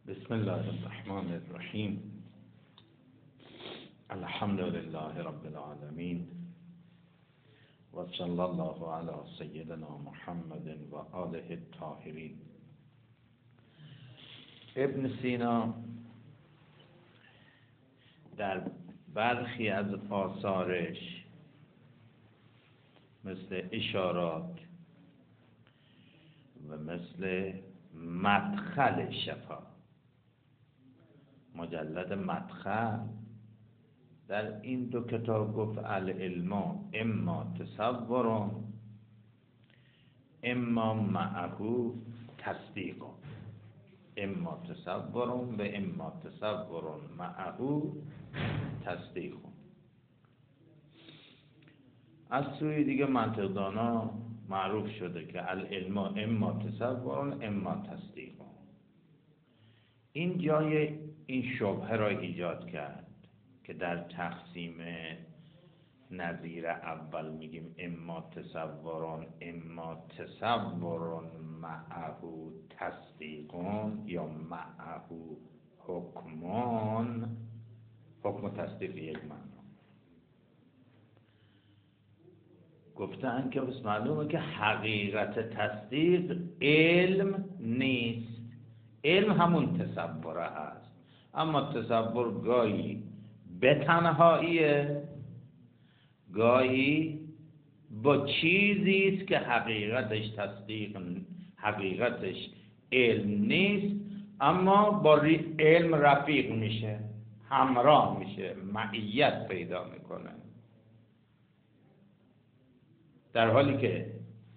بسم الله الرحمن الرحیم. الحمد لله رب العالمین و صلی الله علی سیدنا محمد و آله الطاهرین. ابن سینا در برخی از آثارش مثل اشارات و مثل مدخل شفا، مجلد مدخل، در این دو کتاب گفت العلم اما تصور اما معه تصدیق، اما تصور و اما تصور معه تصدیق. از سوی دیگه منطقدانا معروف شده که العلم اما تصور اما تصدیق. این جای این شبهه را ایجاد کرد که در تقسیم نظیر اول میگیم اما تصورون اما تصورون معه تصدیقون یا معه حکمان، حکم و تصدیق یک معنا. گفتن که بس معلومه که حقیقت تصدیق علم نیست، علم همون تصوره هست، اما تصور گاهی به تنهاییه، گاهی با چیزی است که حقیقتش تصدیق، حقیقتش علم نیست، اما با علم رفیق میشه، همراه میشه، معیت پیدا میکنه. در حالی که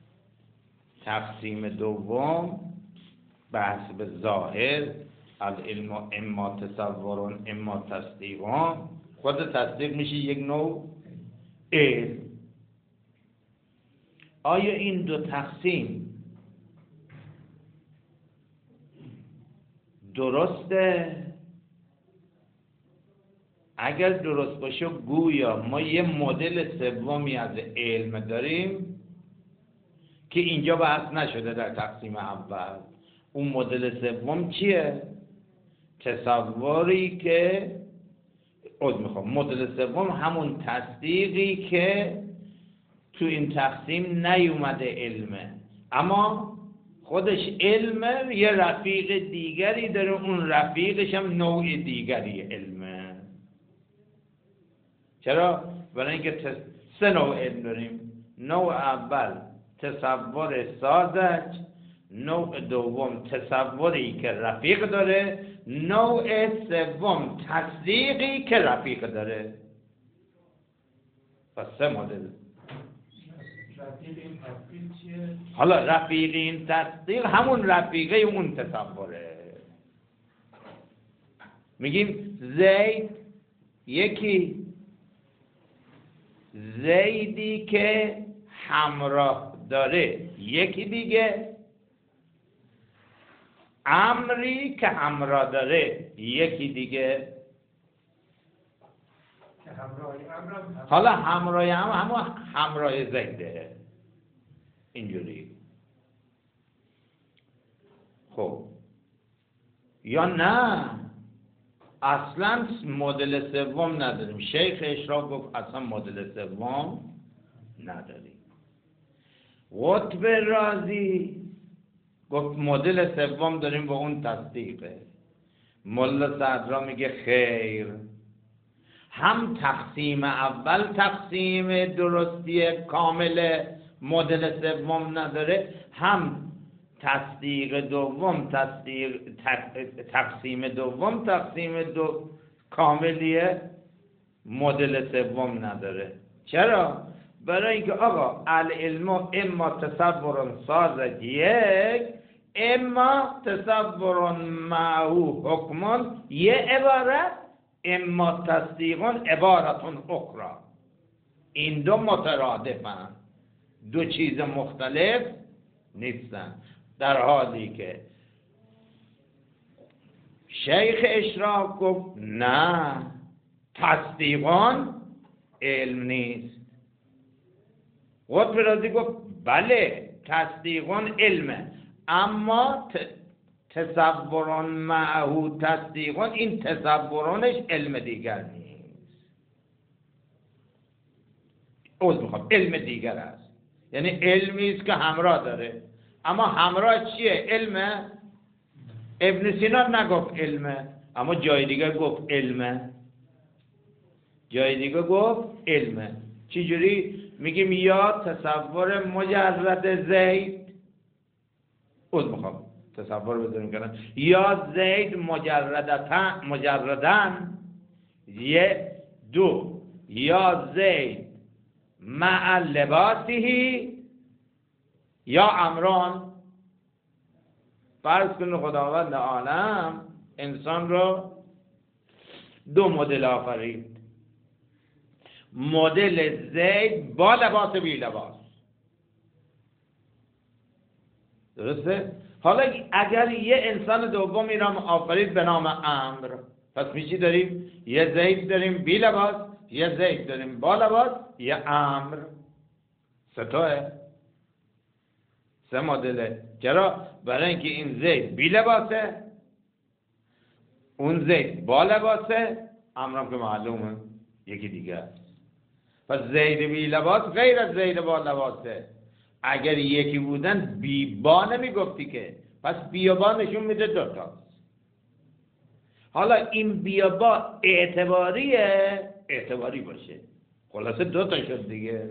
تقسیم دوم بحث به ظاهر العلم اما تصورون اما تصدیقون، خود تصدیق میشه یک نوع علم. آیا این دو تقسیم درسته؟ اگر درست باشه گویا ما یه مدل سومی از علم داریم که اینجا بحث نشده در تقسیم اول. اون مدل سوم چیه؟ تصوری که مدل سوم همون تصدیقی که تو این تقسیم نیومده علمه، اما خودش علمه، یه رفیق دیگری داره، اون رفیقش هم نوع دیگری علمه. چرا؟ برای اینکه سه نوع علم داریم. نوع اول تصور سازج، نوع دوم تصوری که رفیق داره، نوع سوم تصدیقی که رفیق داره. پس سه مدل. حالا رفیق این تصدیق همون رفیقه اون تصوره. میگیم زید یکی، زیدی که همراه داره یکی دیگه، امری که همراه داره یکی دیگه. حالا همراه هم همراه زیده، اینجوری. خب یا نه اصلا مدل سوم نداریم. شیخ اشراق گفت اصلا مدل سوم نداریم. قطب رازی گفت مدل سوم داریم و اون تصدیقه. ملا صدرا میگه خیر، هم تقسیم اول تقسیم درستی کامل مدل سوم نداره، هم تصدیق دوم تقسیم دوم تقسیم کاملیه مدل سوم نداره. چرا؟ برای اینکه آقا العلم اما تصور سازج یک، اما تصور معه حکمان یه عبارت، اما تصدیقون عبارتون اخرى. این دو مترادفن، دو چیز مختلف نیستن. در حالی که شیخ اشراق گفت نه، تصدیقان علم نیست. قطب رازی گفت بله تصدیقان علمه، اما تصورون معه تصدیقون، این تصورونش علم دیگر نیست. علم دیگر است، یعنی علمی است که همراه داره. اما همراه چیه؟ علم. ابن سینا نگفت علمه، اما جای دیگه گفت علمه. جای دیگه گفت علمه. چجوری؟ میگیم یا تصور مجرد زید، تصور بذاریم کنن، یا زید مجردن، یه دو، یا زید مع لباسه، یا امران. فرض کنید خداوند عالم انسان رو دو مدل آفرید، مدل زید با لباس بی لباس. درسته؟ حالا اگر یه انسان دومی را آفرید به نام امر، پس میچی داریم؟ یه زید داریم بی لباس، یه زید داریم با لباس، یه امر. سه مدله. چرا؟ برای اینکه این زید بی لباسه، اون زید با لباسه، امرم که معلومه یکی دیگه است. پس زید بی لباس غیر از زید با لباسه. اگر یکی بودن بی با نمیگفتی که، پس بی با نشون میده دوتاست. حالا این بی با اعتباریه، اعتباری باشه، خلاصه دوتا شد دیگه.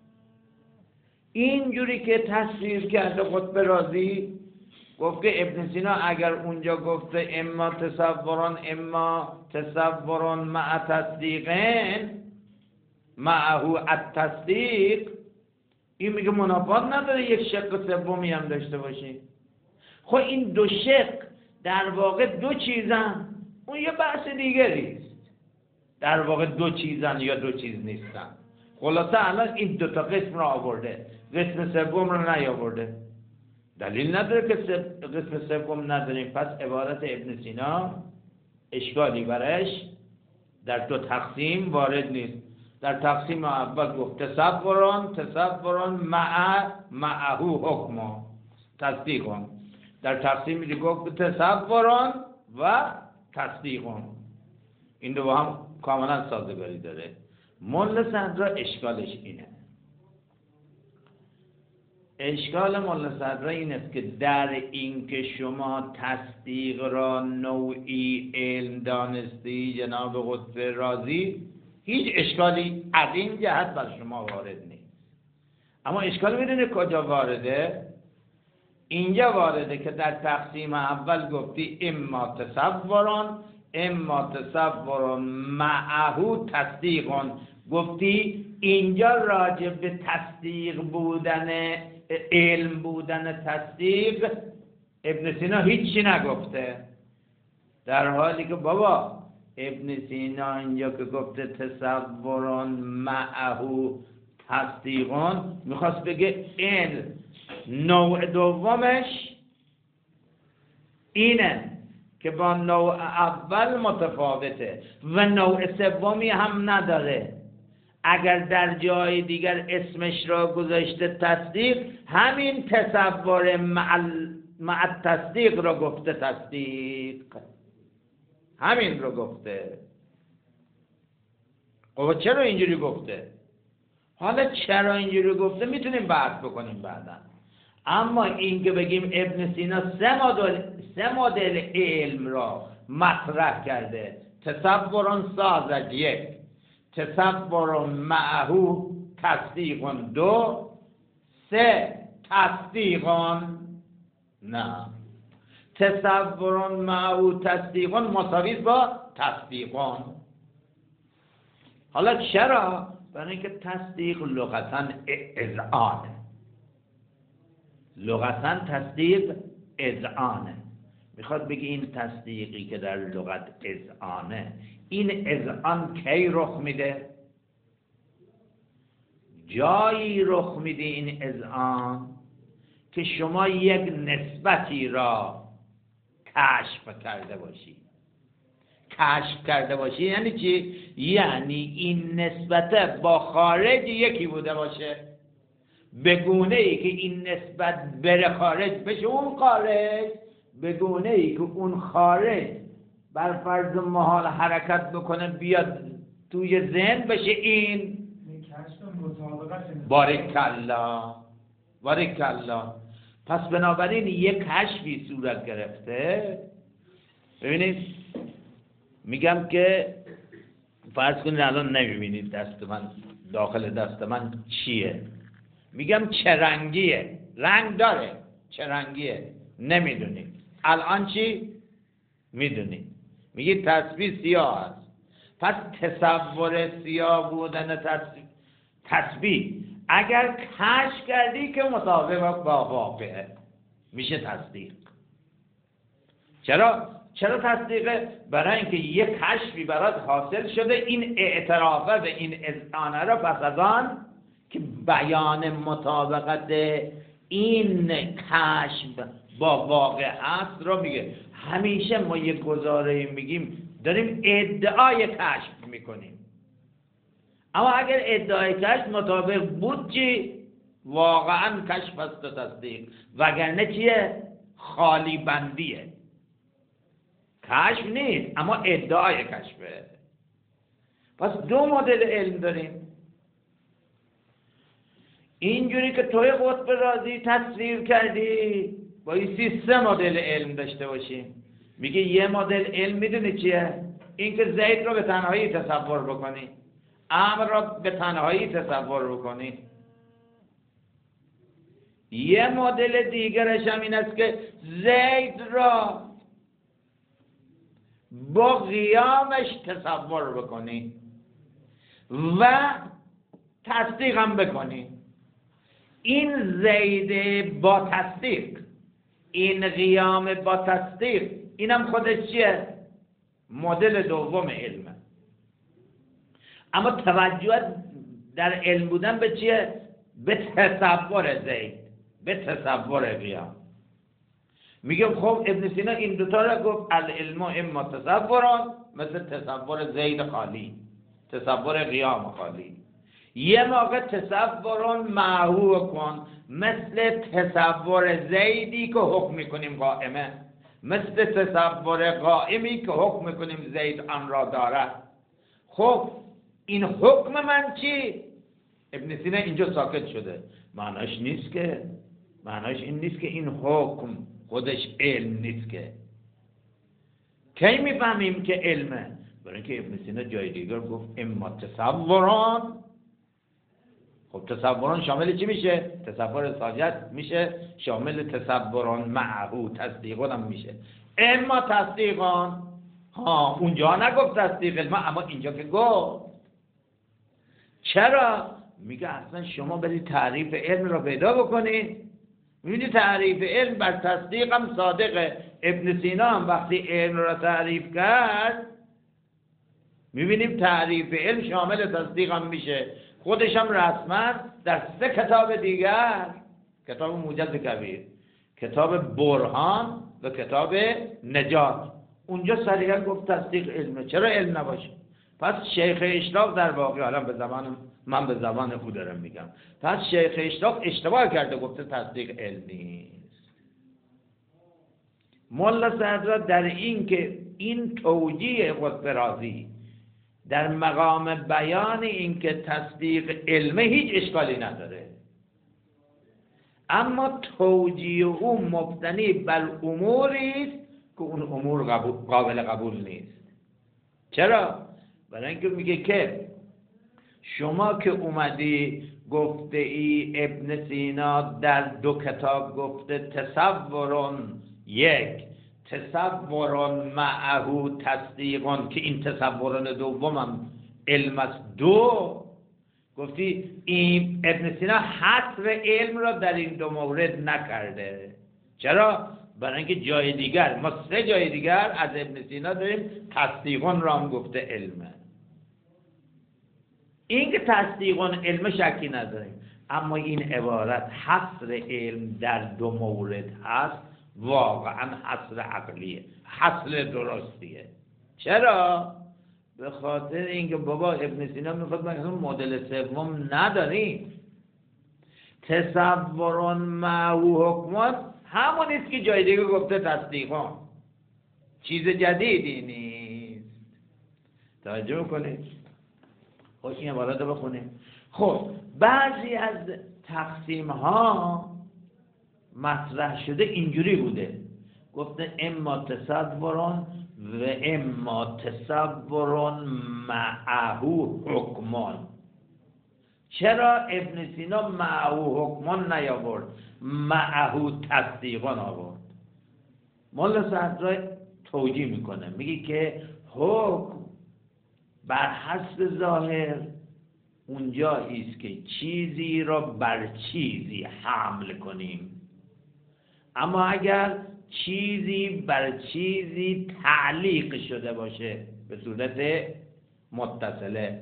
اینجوری که تصویر کرده قطب رازی، گفت که ابن سینا اگر اونجا گفته اما تصورون مع تصدیقین معه التصدیق، این میگه منافات نداره یک شق سومی هم داشته باشی. خب این دو شق در واقع دو چیزن، اون یه بحث دیگریست. در واقع دو چیزن یا دو چیز نیستن. خلاصه الان این دو تا قسم را آورده، قسم سوم را نیاورده. دلیل نداره که قسم سوم نداریم. پس عبارت ابن سینا اشکالی برش در دو تقسیم وارد نیست. در تقسیم اول گفت تصورون معه حکم تصدیقون. در تقسیم دیگه گفت تصورون و تصدیقون. این دو با هم کاملا سازگاری داره. ملا صدرا اشکالش اینه. اشکال ملا صدرا این است که در این که شما تصدیق را نوعی علم دانستی جناب قطب رازی، هیچ اشکالی از این جهت بر شما وارد نیست. اما اشکال میدونی کجا وارده؟ اینجا وارده که در تقسیم اول گفتی اما تصورون معه تصدیقون. گفتی اینجا راجع به تصدیق بودن، علم بودن تصدیق ابن سینا هیچی نگفته، در حالی که بابا ابن سینا اینجا که گفته تصورون معه تصدیقون میخواست بگه این نوع دومش اینه که با نوع اول متفاوته و نوع سومی هم نداره. اگر در جای دیگر اسمش را گذاشته تصدیق، همین تصور مع تصدیق را گفته تصدیق، همین رو گفته. خب چرا اینجوری گفته؟ حالا چرا اینجوری گفته میتونیم بحث بکنیم بعدا. اما این که بگیم ابن سینا سه مدل علم را مطرح کرده، تصورون سازج یک، تصورون معه تصدیقون دو، سه تصدیقون نه، تصورون معه تصدیقون مساوی با تصدیقون. حالا چرا؟ برای اینکه تصدیق لغتاً اذعانه. لغتاً تصدیق اذعانه. میخواد بگی این تصدیقی که در لغت اذعانه، این اذعان کی رخ میده؟ جایی رخ میده این اذعان که شما یک نسبتی را کشف کرده باشی. کشف کرده باشی یعنی چی؟ یعنی این نسبت با خارج یکی بوده باشه، به گونه ای که این نسبت بره خارج بشه اون خارج به گونه ای که اون خارج بر فرض محال حرکت بکنه بیاد توی ذهن بشه این بارکالله. پس بنابراین یک کشفی صورت گرفته. ببینید میگم که فرض کنید الان نمیبینید دست من، داخل دست من چیه، میگم چه رنگیه، رنگ داره، چه رنگیه نمیدونید. الان چی میدونید؟ میگید تسبیح سیاه است. پس تصور سیاه بودن تسبیح اگر کشف کردی که مطابق با واقعه میشه تصدیق. چرا تصدیقه؟ برای اینکه یک کشفی برات حاصل شده، این اعترافه به این اذعانه را پس از آن که بیان مطابقت این کشف با واقع است را میگه. همیشه ما یک گزاره میگیم داریم ادعای کشف میکنیم، اما اگر ادعای کشف مطابق بود چی؟ واقعا کشف است و تصدیق، وگرنه چیه؟ خالی بندیه، کشف نیست اما ادعای کشفه. پس دو مدل علم داریم. اینجوری که توی قطب رازی تصویر کردی بایستی سه مدل علم داشته باشیم. میگه یه مدل علم میدونی چیه؟ این که زید رو به تنهایی تصور بکنی، امر را به تنهایی تصور بکنی. یه مدل دیگرش هم این است که زید را با قیامش تصور بکنی و تصدیق هم بکنی. این زید با تصدیق، این قیام با تصدیق، اینم خودش چیه؟ مدل دوم علمه. اما توجه در علم بودن به چیه؟ به تصور زید، به تصور قیام. میگم خب ابن سینا این دوتا را گفت العلم اما تصوران، مثل تصور زید خالی، تصور قیام خالی. یه موقع تصوران معهو کن، مثل تصور زیدی که حکم میکنیم قائمه، مثل تصور قائمی که حکم میکنیم زید آن را داره. خب این حکم من چی؟ ابن سینا اینجا ساکت شده. معناش این نیست که این حکم خودش علم نیست. که کی میفهمیم که علمه؟ برای اینکه ابن سینا جای دیگر گفت اما تصوران. خب تصوران شامل چی میشه؟ تصور ساجد میشه شامل تصوران معهو، تصدیقان هم میشه. اما تصدیقان، اونجا نگفت تصدیق علم، اما اینجا که گفت. چرا؟ میگه اصلا شما برید تعریف علم را پیدا بکنید، میبینی تعریف علم بر تصدیق هم صادقه. ابن سینا هم وقتی علم را تعریف کرد میبینیم تعریف علم شامل تصدیق هم میشه. خودش هم رسما در 3 کتاب دیگر، کتاب موجز کبیر، کتاب برهان و کتاب نجات، اونجا صریحا گفت تصدیق علمه. چرا علم نباشه؟ پس شیخ اشراق در واقع، حالا من به زبان او دارم میگم، پس شیخ اشراق اشتباه کرده، گفته تصدیق علم نیست. مولا صدرا در این که این توجیه قطب رازی در مقام بیان این که تصدیق علمه هیچ اشکالی نداره، اما توجیه او مبتنی بر اموری است که اون امور قابل قبول نیست. چرا؟ برای اینکه میگه که شما که اومدی گفته ای ابن سینا در 2 کتاب گفته تصورون، 1 تصورون معهو تصدیقون، که این تصورون دوم هم علم است. 2 گفتی این ابن سینا حصر علم را در این 2 مورد نکرده. چرا؟ برای اینکه جای دیگر، ما 3 جای دیگر از ابن سینا داریم تصدیقون را هم گفته علمه. این که تصدیقون علم شکی نداریم، اما این عبارت حصر علم در 2 مورد هست، واقعا حصر عقلیه، حصر درستیه. چرا؟ به خاطر اینکه بابا ابن سینا میخواد مثلا مدل سوم نداریم. تصورون معهو حکمان همونیست که جای دیگه گفته تصدیقان، چیز جدیدی نیست. توجه میکنید؟ خب این عبارت رو بخونیم. خب بعضی از تقسیم ها مطرح شده اینجوری بوده، گفته اما تصورون و اما تصورون معهو حکمان. چرا ابن سینا معهو حکمان نیاورد، معهو تصدیقان آورد؟ مولا صدرای توجیه میکنه، میگه که حکم بر حسب ظاهر اونجایی است که چیزی را بر چیزی حمل کنیم، اما اگر چیزی بر چیزی تعلیق شده باشه به صورت متصله،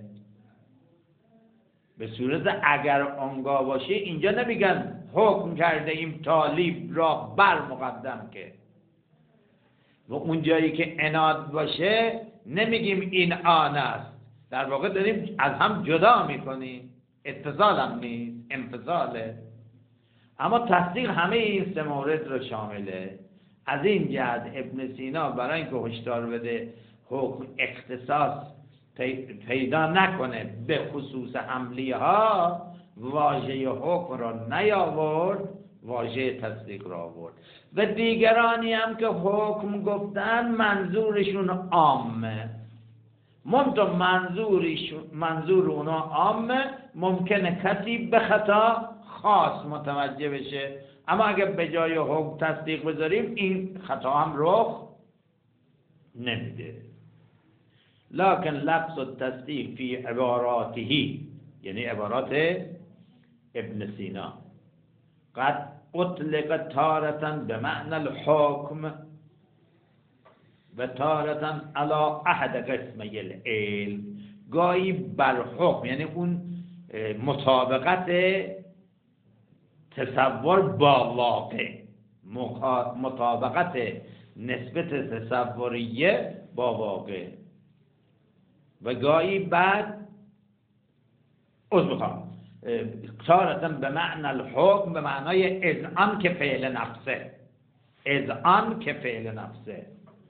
به صورت اگر آنگاه باشه، اینجا نمیگن حکم کرده ایم طالب را بر مقدم که، و اون جایی که عناد باشه نمیگیم این آن است، در واقع داریم از هم جدا میکنیم، اتصال هم نیست، انفصاله. اما تصدیق همه این سه مورد رو شامله. از این جهت ابن سینا برای اینکه هشدار بده حکم اختصاص پیدا نکنه به خصوص حملیه ها، واژه حکم را نیاورد، واژه تصدیق را آورد. و دیگرانی هم که حکم گفتن منظورشون عامه، منتها منظور اونا عامه، ممکنه کسی به خطا خاص متوجه بشه، اما اگه به جای حکم تصدیق بذاریم این خطا هم رخ نمیده. لکن لفظ التصدیق فی عباراته، یعنی عبارات ابن سینا، قد اطلق تارة بمعنى الحکم و تارة علی احد قسمی العلم. گاهی بر حکم یعنی اون مطابقت تصور با واقع، مطابقت نسبت تصوریه با واقع، و گاهی بعد تارة به معنی الحکم، به معنای اذعان که فعل نفسه، اذعان که فعل نفسه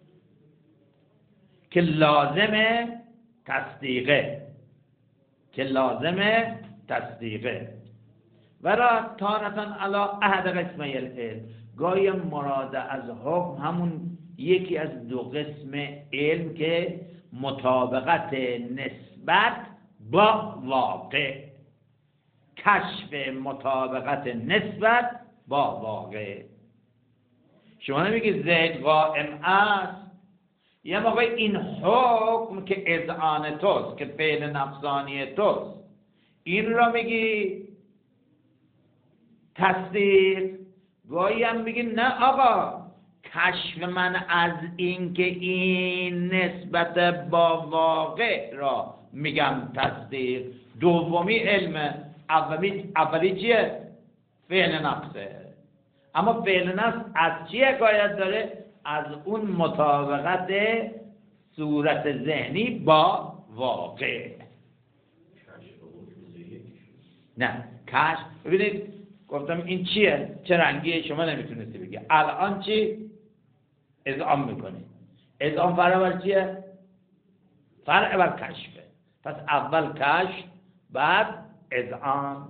که لازم تصدیقه، که لازم تصدیقه. و را تارة علی احد قسمی العلم، گاهی مراد از حکم همون یکی از دو قسم علم که مطابقت نسبت با واقع، کشف مطابقت نسبت با واقع. شما نمیگی زید قائم است، یه موقع این حکم که اذعان توست، که فعل نفسانی توست، این را میگی تصدیق. گاهی هم میگی نه آقا، کشف من از این که این نسبت با واقع را میگم تصدیق. دومی علمه، اولی چیه؟ فعل نفسه. اما فعل نفس از چیه حکایت داره؟ از اون مطابقت صورت ذهنی با واقع. نه کشف، ببینید گفتم این چیه؟ چه رنگیه؟ شما نمیتونستی بگی. الان چی؟ اذعان میکنی. اذعان فرع بر چیه؟ فرع بر کشفه. پس اول کشف، بعد اذعان.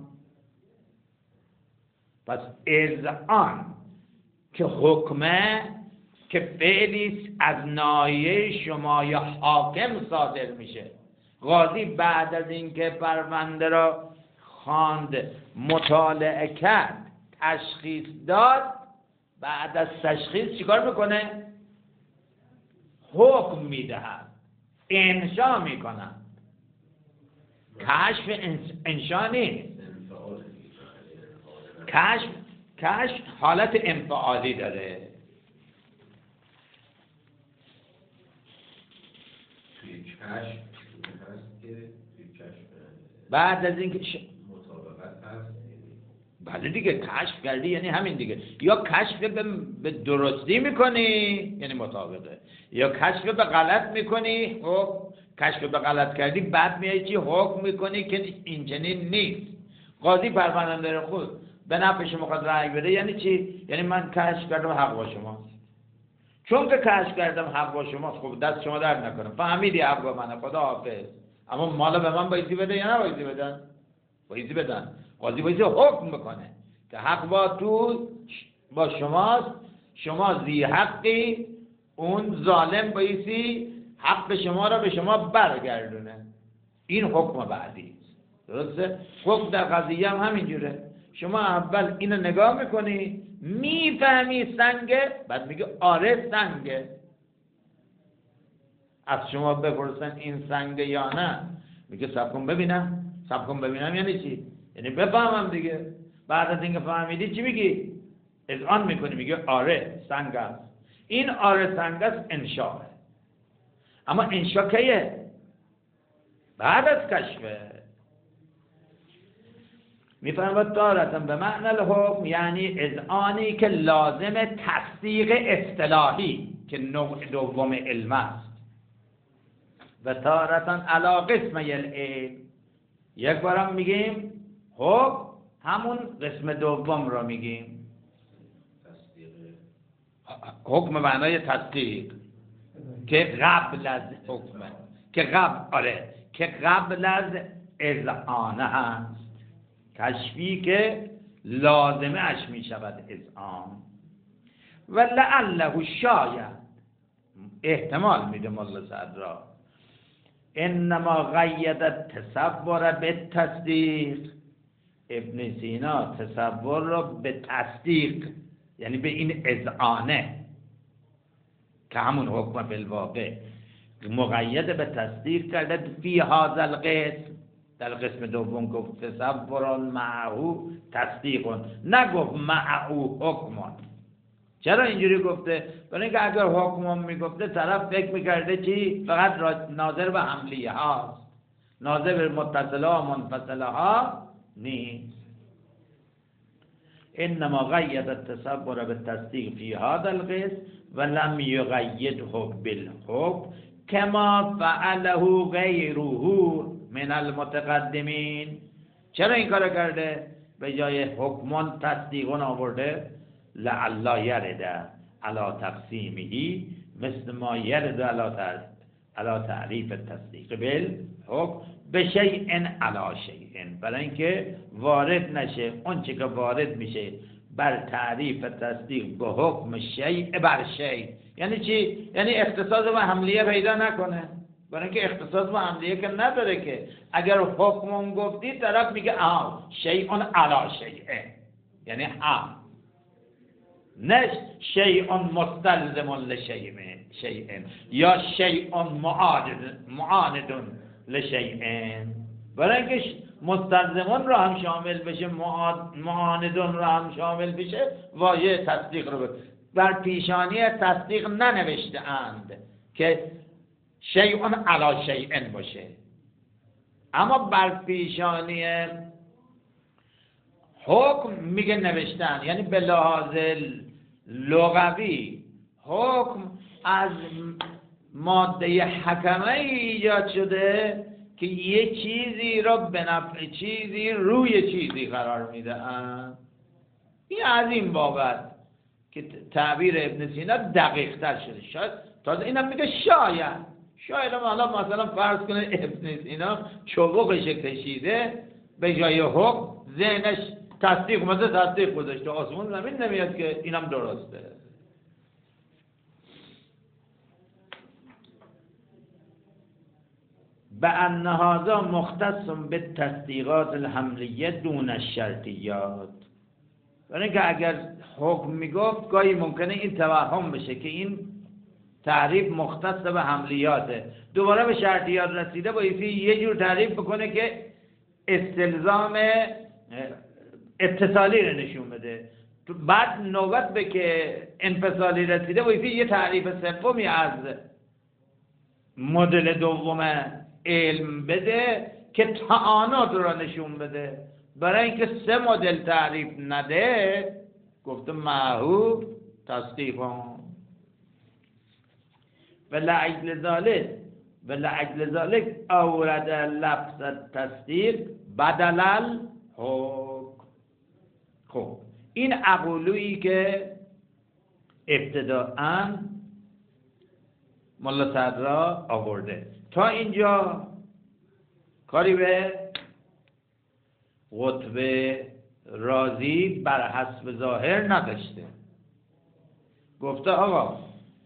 پس اذعان که حکمه، که فعلیست از نایه شما یا حاکم صادر میشه. قاضی بعد از اینکه پرونده را خواند، مطالعه کرد، تشخیص داد، بعد از تشخیص چیکار میکنه؟ حکم میدهد، انشا میکنه. کشف انشا نیست. کشف حالت انفعالی داره. توی کشف هست که توی کشف بعد از اینکه مطابقت هست. بله دیگه، کشف کردی یعنی همین دیگه. یا کشف به درستی میکنی یعنی مطابقه، یا کشف به غلط میکنی. خب کشف به غلط کردی، بعد میای چی حکم میکنی که این چنین نیست. قاضی پرونده رو به نفع شما خواست رأی بده یعنی چی؟ یعنی من کشف کردم حق با شماست. چون که کشف کردم حق با شماست، خب دست شما درد نکنم، فهمیدی حق با منه، خدا حافظ. اما مالا به من بایزی بده یا نه بایزی بدن؟ بایزی بدن. قاضی بایزی حکم بکنه که حق با شماست، شما زی حقی، اون ظالم بایزی حق شما را به شما برگردونه. این حکم بعدی. درسته؟ حکم در قضیه هم همینجوره. شما اول اینو نگاه میکنی، میفهمی سنگه، بعد میگه آره سنگه. از شما بپرسن این سنگه یا نه، میگه صبر کن ببینم. صبر کن ببینم یعنی چی؟ یعنی بفهمم دیگه. بعد از اینکه فهمیدی چی میگی؟ اذعان میکنی، میگه آره سنگ است. این آره سنگ است انشاءه. اما انشاء کیه؟ بعد از کشفه. میفهمد تارتن به معنی الحکم، یعنی اذعانی که لازم تصدیق اصطلاحی که نوع دوم علم است. و تارتن علا قسم العلم، یک بارم میگیم حکم همون قسم دوم را میگیم. حکم معنای تصدیق که قبل از حکمه، که قبل از اذعانه هست. کشفی که لازمه اش می شود اذعان. و لعله شاید، احتمال میده مولا صدرا، انما قید تصور به تصدیق. ابن سینا تصور را به تصدیق، یعنی به این اذعانه که همون حکم بالواقع مقید به تصدیق کرده فی هذا القسم. در قسم دوم گفت تصور معه تصدیق، نگفت معه حکم. چرا اینجوری گفته؟ برای اینکه اگر حکم میگفته طرف فکر میکرده چی؟ فقط ناظر به حملیه هاست، ناظر به متصله و منفصله ها نیست. انما قید التصور بالتصدیق فی هذا القسم ولم یقیده بالحکم کما فعله غیره من المتقدمین. چرا این کار کرده؟ به جای حکمان تصدیقون آورده. لعلا یرده علا تقسیمهی مثل ما یرده علا تعریف تصدیق بالحکم بشیء علا شیء، برای اینکه وارد نشه اون چه که وارد میشه بر تعریف تصدیق به حکم شیء بر شیء. یعنی چی؟ یعنی اختصاص و حملیه پیدا نکنه. برای اینکه اختصاص و حملیه که نداره که اگر حکم گفتی طرف میگه شیء علا شیء، یعنی هم نه شیء مستلزم لشیء یا شیء معاند لشیء. برای اینکه مستلزمان را هم شامل بشه، معاندون را هم شامل بشه، واژه تصدیق رو بر پیشانی تصدیق ننوشته اند که شیء علی شیء باشه، اما بر پیشانی حکم میگه نوشتن. یعنی به لحاظ لغوی حکم از ماده حکمه ایجاد شده که یه چیزی را به نفع چیزی روی چیزی قرار میدهند. این از این بابت که تعبیر ابن سینا دقیق تر شده. شاید تازه اینم میگه شاید هم حالا مثلا فرض کنه ابن سینا چوبقش کشیده به جای حکم ذهنش تصدیق گذاشته، آسمون زمین نمیاد که اینم درسته. بأن هذا مختص بالتصدیقات الحملیه دون الشرطیات. برای اینکه اگر حکم میگفت گاهی ممکنه این توهم بشه که این تعریف مختص به حملیاته، دوباره به شرطیات رسیده بایستی یه جور تعریف بکنه که استلزام اتصالی رو نشون بده. بعد نوبت به که انفصالی رسیده بایستی یه تعریف سومی از مدل دوم علم بده که تعانات را نشون بده. برای اینکه 3 مدل تعریف نده گفته معهود تصدیقان. ولعجل ذلك اورد لفظ تصدیق بدل الحکم. خب این اقولویی که ابتداءً ملا صدرا آورده تا اینجا کاری به قطب رازی بر حسب ظاهر نداشته. گفته آقا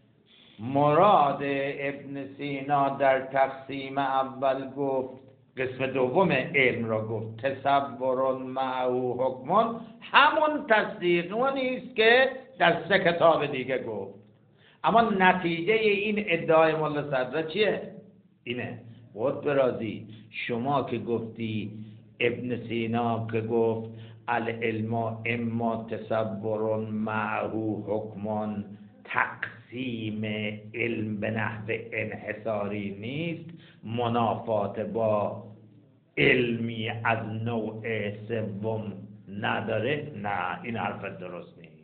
مراد ابن سینا در تقسیم اول گفت، قسم دوم علم را گفت تصور معه حکم، همون تصدیقی است که در 3 کتاب دیگه گفت. اما نتیجه این ادعای مولا صدرا چیه؟ اینه قطب رازی شما که گفتی ابن سینا که گفت العلم اما تصور معه حکم، تقسیم علم به نحو انحصاری نیست، منافات با علمی از نوع سوم نداره. نه این حرف درست نیست.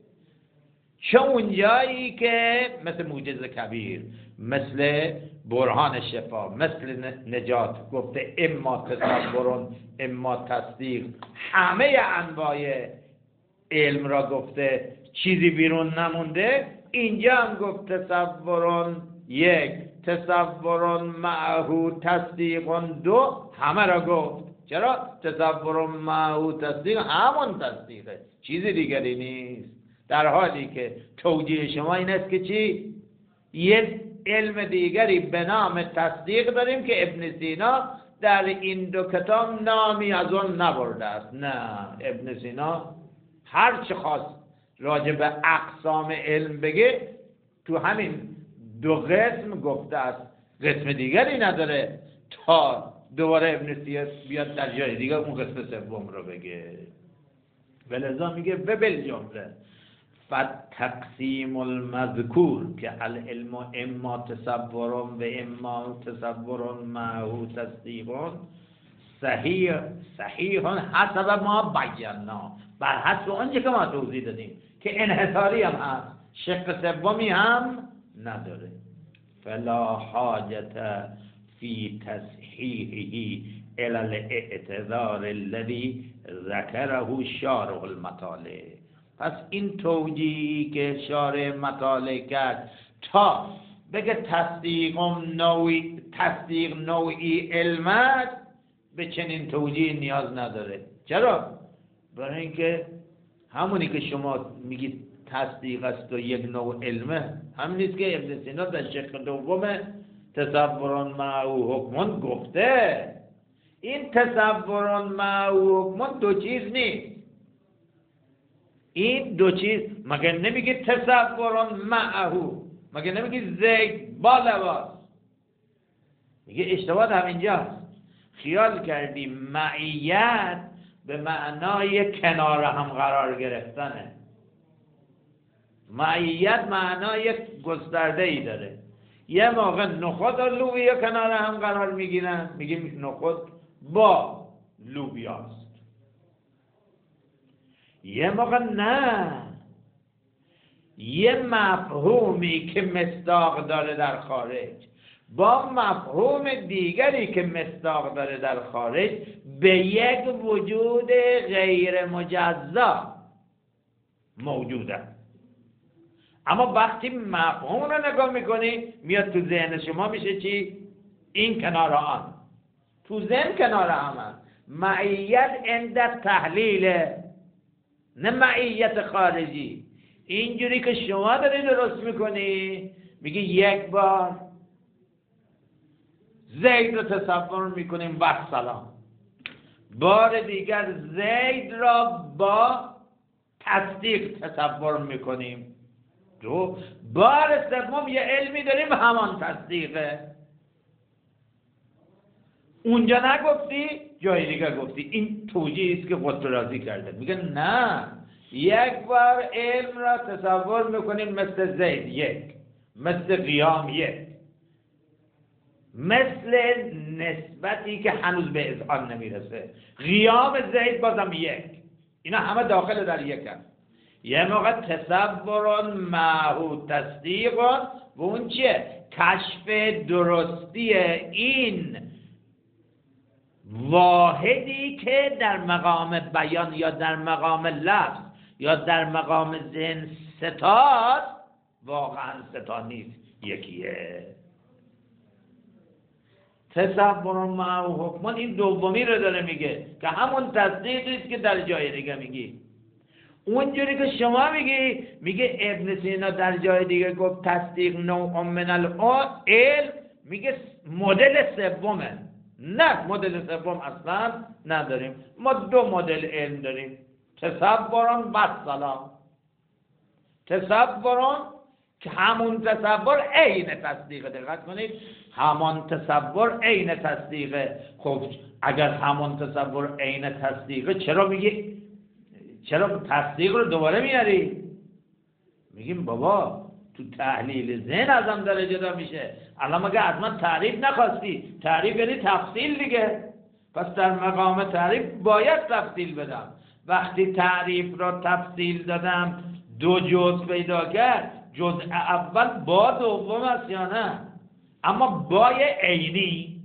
چه اونجایی که مثل معجزه کبیر، مثل برهان شفا، مثل نجات گفته اما تصور اما تصدیق، همه انواع علم را گفته چیزی بیرون نمونده، اینجا هم گفت تصور 1 تصور معه تصدیق 2 همه را گفت. چرا؟ تصور معه تصدیق همون تصدیقه، چیزی دیگری نیست. در حالی که توجیه شما این است که چی؟ یه علم دیگری به نام تصدیق داریم که ابن سینا در این 2 کتاب نامی از اون نبرده است. نه، ابن سینا هر چه خواست راجع به اقسام علم بگه تو همین 2 قسم گفته است، قسم دیگری نداره تا دوباره ابن سینا بیاد در جای دیگه اون قسم سوم رو بگه. ولذا میگه و بالجمله فتقسیم المذکور که العلم اما تصور و اما تصور معه تصدیق صحیح حسب ما بینا، بر حسب آنچه که ما توضیح دادیم که انحصاری هم هست، شق سومی هم نداره. فلا حاجت فی تصحیحه الی الاعتذار الذی ذکره شارح المطالع. پس این توجیهی که شارح مطالع کرد تا بگه تصدیق نوعی علمت، به چنین توجیه نیاز نداره. چرا؟ برای اینکه همونی که شما میگید تصدیق است و یک نوع علمه، همین نیست که ابن سینا در شق دوم تصور معه حکم گفته. این تصور معه حکم 2 چیز نیست. این 2 چیز مگه نمیگه تصور معه، مگه نمیگه زید با لباس، میگه اشتباه همینجاست. خیال کردی معیت به معنای کنار هم قرار گرفتنه. معیت معنای گسترده ای داره. یه موقع نخود و لوبیا کنار هم قرار میگیرن، میگیم نخود با لوبیاست. یه موقع نه، یه مفهومی که مصداق داره در خارج با مفهوم دیگری که مصداق داره در خارج به یک وجود غیر مجزا موجوده. اما وقتی مفهوم رو نگاه میکنی میاد تو ذهن شما میشه چی؟ این کنار آن. تو ذهن کنار هم معیت عند تحلیل، نه معیت خارجی. اینجوری که شما داری درست میکنی، میگی یک بار زید رو تصور میکنیم و سلام، بار دیگر زید را با تصدیق تصور میکنیم، بار سوم یه علمی داریم همان تصدیقه. اونجا نگفتی جای دیگر گفتی. این توجیهی است که قطب رازی کرده. میگه نه، یک بار علم را تصور میکنیم مثل زید 1، مثل قیام 1، مثل نسبتی که هنوز به اذعان نمیرسه، قیام زید بازم 1. اینا همه داخل در 1 هست. یه موقع تصور معه تصدیق و اون چیه؟ کشف درستی این واحدی که در مقام بیان یا در مقام لفظ یا در مقام ذهن ستاست واقعا ستا نیست، یکیه. تصور معه حکمان این دومی رو داره میگه که همون تصدیقی است که در جای دیگه میگی. اونجوری که شما میگی، میگه ابن سینا در جای دیگه گفت تصدیق نوع من العلم، میگه مدل سومه. نه، مدل سوم اصلا نداریم، ما دو مدل علم داریم، تصورون و سلام. تصورون که همون تصور عین تصدیق، دقت کنید، همان تصور عین تصدیقه. خب اگر همون تصور عین تصدیقه چرا میگی، چرا تصدیق رو دوباره میاری؟ میگیم بابا تو تحلیل ذهن ازم داره جدا میشه. الان مگه از من تعریف نخواستی؟ تعریف یعنی تفصیل دیگه، پس در مقام تعریف باید تفصیل بدم. وقتی تعریف را تفصیل دادم دو جزء پیدا کرد، جزء اول با دوم است یا نه؟ اما بای عینی،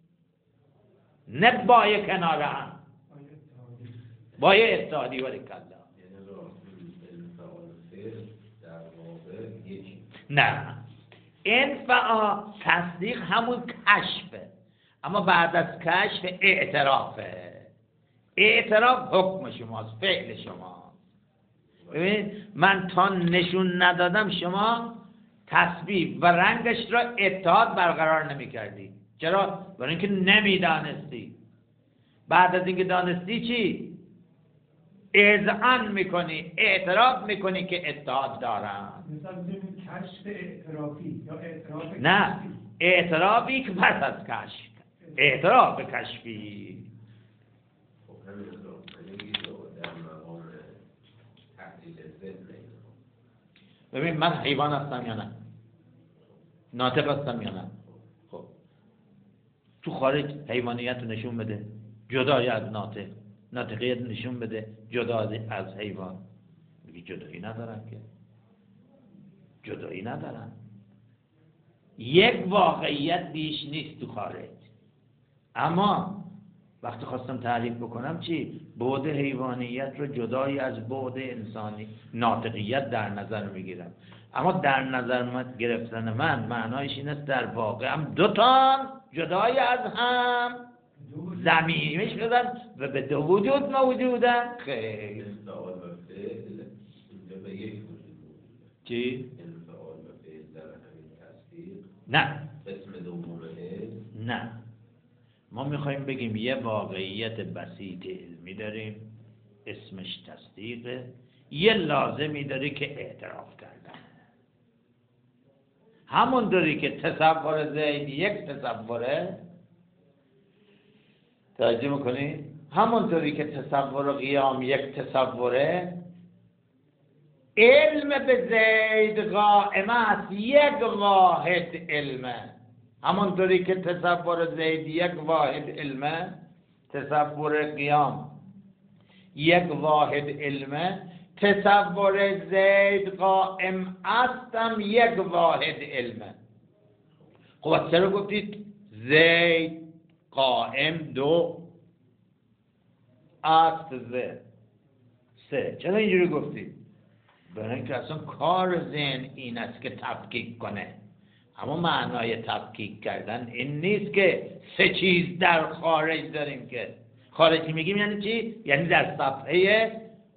نه بای کناره هم، بای اتحادی و کلا. نه، انفعال تصدیق همون کشفه، اما بعد از کشف اعترافه. اعتراف حکم شماست، فعل شما. ببینید من تا نشون ندادم شما تسبیح و رنگش را اتحاد برقرار نمی کردی. چرا؟ برای اینکه نمیدانستی. بعد از اینکه دانستی چی؟ اذعان میکنی، اعتراف میکنی که اتحاد دارم. مثلا کشف اعترافی یا اعتراف نه، اعترافی که پس از کشف، اعتراف کشفی. ببین من حیوان هستم یا نه؟ ناطق هستم یا نه؟ خب تو خارج حیوانیت رو نشون بده جدای از ناطق، ناطقیت نشون بده جدا از حیوان. میگی جدایی ندارن که، جدایی ندارن. یک واقعیت بیش نیست تو خارج. اما وقتی خواستم تعریف بکنم چی؟ بعد حیوانیت رو جدایی از بعد انسانی ناطقیت در نظر میگیرم. اما در نظر گرفتن من معنایش این است در واقع هم دوتان جدای از هم زمینیش شدن و به دو وجود موجودن. خیلی چی؟ نه، نه، ما میخوایم بگیم یه واقعیت بسیط علمی داریم اسمش تصدیقه، یه لازمی داری که اعتراف کردن. همون داری که تصور زید یک تصوره، توجه میکنی؟ همونطوری که تصور قیام یک تصوره، علم به زید قائم است یک واحد علمه. همونطوری که تصور زید یک واحد علمه، تصور قیام یک واحد علمه، تصور زید قائم استم یک واحد علمه. خب چرا گفتید زید قائم دو است زید سه؟ چرا اینجوری گفتید؟ برای اینکه اصلا کار ذهن این است که تفکیک کنه. اما معنای تفکیک کردن این نیست که سه چیز در خارج داریم. که خارجی میگیم یعنی چی؟ یعنی در صفحه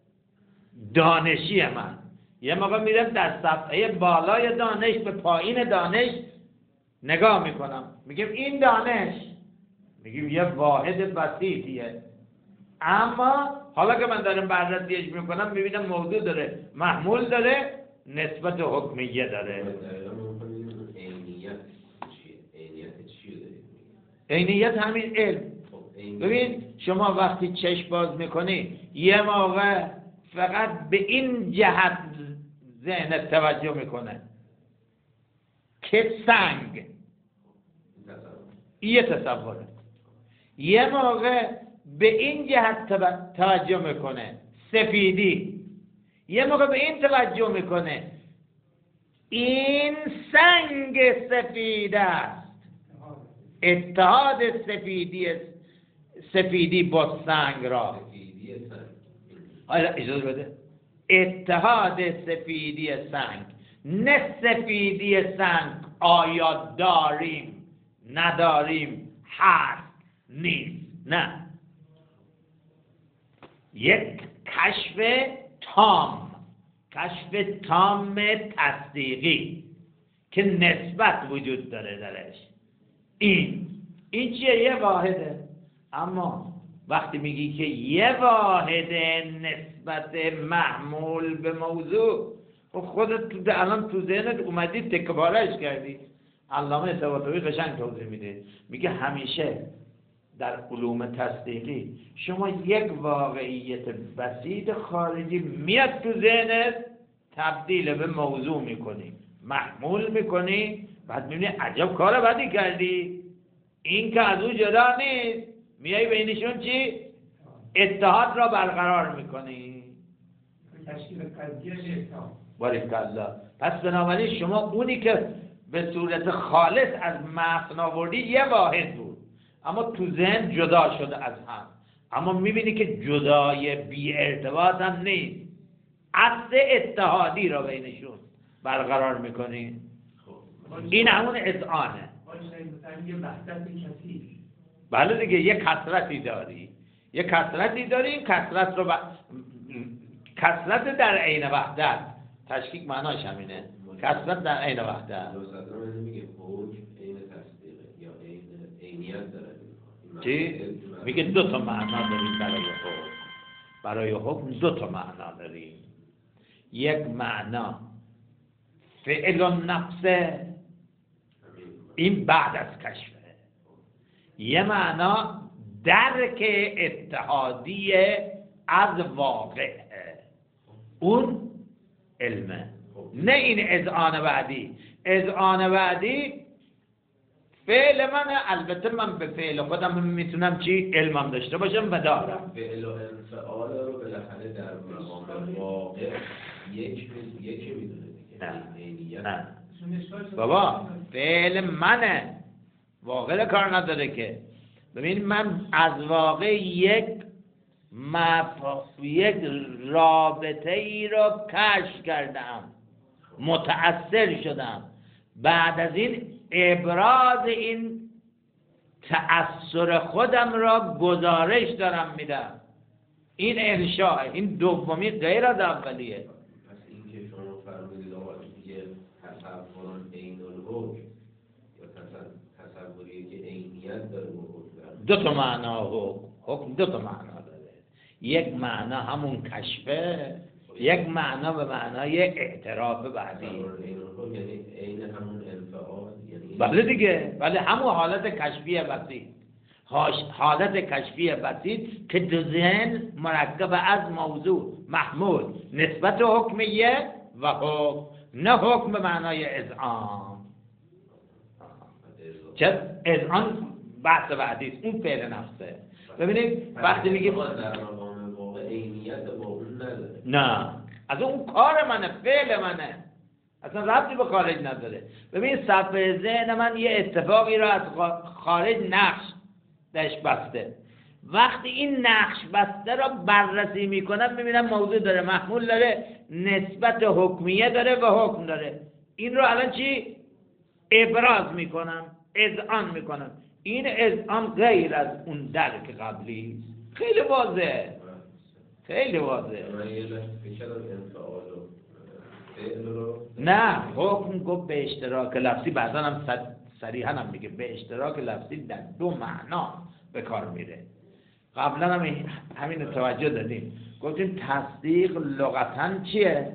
دانشی من. یه موقع میرم در صفحه بالای دانش به پایین دانش نگاه میکنم، میگم این دانش، میگیم یه واحد بسیطیه. اما حالا که من دارم بررسیش میکنم میبینم موضوع داره، محمول داره، نسبت حکمیه داره. عینیت همین علم. ببین شما وقتی چشم باز میکنی یه موقع فقط به این جهت ذهنت توجه میکنه که سنگ، یه تصوره. یه موقع به این جهت توجه میکنه سفیدی، یه موقع به این توجه میکنه این سنگ سفید است. اتحاد سفیدی است، سفیدی با سنگ را. سفیدی سنگ. حالا اجازه بده. اتحاد سفیدی سنگ، نه سفیدی سنگ آیا داریم نداریم هست نیست، نه، یک کشف تام، کشف تام تصدیقی که نسبت وجود داره درش. این چیه؟ یه واحده. اما وقتی میگی که یه واحده نسبت محمول به موضوع، خودت الان تو ذهنت اومدی تکبارش کردی. علامه طباطبایی قشنگ توضیح میده، میگه همیشه در علوم تصدیقی شما یک واقعیت بسیط خارجی میاد تو ذهنت، تبدیل به موضوع میکنی، محمول میکنی، بعد میبینی عجب کار بدی کردی. این که از او جدا نیست، میای بینشون چی؟ اتحاد را برقرار میکنی. تشکیل قضیه اتحاد. باریکالله. پس بنابراین شما اونی که به صورت خالص از متن آوردی یه واحد بود، اما تو ذهن جدا شده از هم. اما میبینی که جدای بی ارتباط هم نیست، اصل اتحادی را بینشون برقرار میکنی. این همون اذعانه. مثلا یه وحدت کثیر. بله دیگه، یه کثرتی داری، یه کثرتی داری. این کثرت رو کثرت در عین وحدت، تشکیک معناش همینه، کثرت در عین وحدت. میگه حکم عین تصدیقه یا عینیت داره. چی؟ میگه دو تا معنا داریم برای حکم. برای حکم دو تا معنا داریم. یک معنا فعل و نفسه، این بعد از کشفه. یه معنا درک اتحادی از واقعه، اون علمه. نه این اذعان بعدی. اذعان بعدی فعل منه، البته من به فعل خودم میتونم چی؟ علمم داشته باشم و دارم. فعل و انفعال رو بالاخره در مقام واقع یک میدونه دیگه. نه بابا، فعل منه، واقع کار نداره که. ببین من از واقع یک رابطه ای رو کشف کردم، متأثر شدم، بعد از این ابراز این تأثر خودم را گزارش دارم میدم. این انشاء، این دومی غیر از اولیه. پس این که شما فرمودید آقا دیگه تصور عین الحکم یا تصوریه که عینیت داره با حکم، دو تا معنا حکم دو تا معنا داره. یک معنا همون کشفه، یک معنا به معنای اعتراف بعدی. یعنی عین همون انفعال. بله دیگه، بله همون حالت کشفی بسیط. حالت کشفی بسیط که دو ذهن مرکب از موضوع محمول نسبت حکمیه و حکم، نه حکم به معنای اذعان. چه اذعان بحث بعدی است، اون فعل نفسه. ببینید وقتی میگیم در مقام واقع عینیت با اون نداره. نه، از اون کار منه، فعل منه، اصلا ربطی به خارج نداره. ببین صفحه ذهن من یه اتفاقی را از خارج نقش داشت بسته. وقتی این نقش بسته را بررسی میکنم میبینم موضوع داره، محمول داره، نسبت حکمیه داره و حکم داره. این رو الان چی؟ ابراز میکنم، اذعان میکنم. این اذعان غیر از اون درک قبلی. خیلی واضحه، خیلی واضحه. نه، حکم گفت به اشتراک لفظی، بعدا هم صریحا هم میگه به اشتراک لفظی در دو معنا به کار میره. قبلا هم همین توجه دادیم، گفتیم تصدیق لغتا چیه؟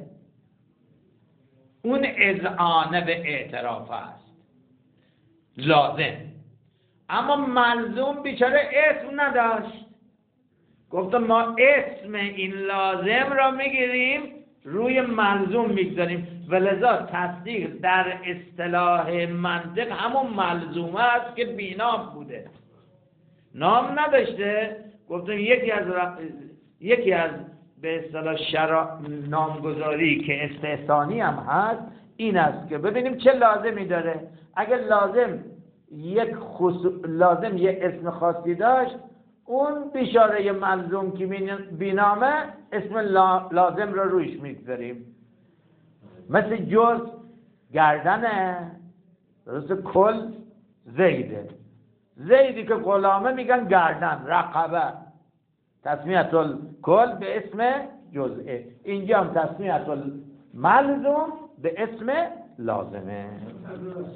اون اذعانه به اعتراف است، لازم. اما ملزوم بیچاره اسم نداشت. گفتم ما اسم این لازم را میگیریم روی ملزوم میگذاریم، ولذا تصدیق در اصطلاح منطق همون ملزومه است که بینام بوده، نام نداشته. گفتم یکی از به اصطلاح نامگذاری که استحسانی هم هست این است که ببینیم چه لازمی داره. اگر لازم یه اسم خاصی داشت، اون اشاره ملزوم که بینامه اسم لازم رو روش میگذاریم. مثل جز گردنه، درست؟ کل زیده، زیدی که غلامه میگن گردن، رقبه. تسمیت الکل به اسم جزئه، اینجا هم تسمیت الملزوم به اسم لازمه.